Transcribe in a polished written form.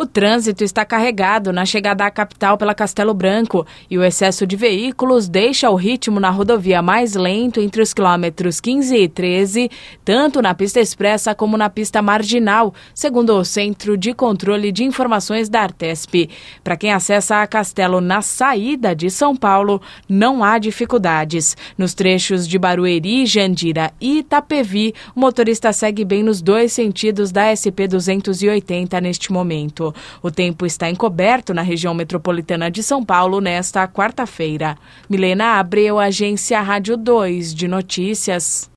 O trânsito está carregado na chegada à capital pela Castelo Branco e o excesso de veículos deixa o ritmo na rodovia mais lento entre os quilômetros 15 e 13, tanto na pista expressa como na pista marginal, segundo o Centro de Controle de Informações da Artesp. Para quem acessa a Castelo na saída de São Paulo, não há dificuldades. Nos trechos de Barueri, Jandira e Itapevi, o motorista segue bem nos dois sentidos da SP-280 neste momento. O tempo está encoberto na região metropolitana de São Paulo nesta quarta-feira. Milena Abreu, Agência Rádio 2 de Notícias.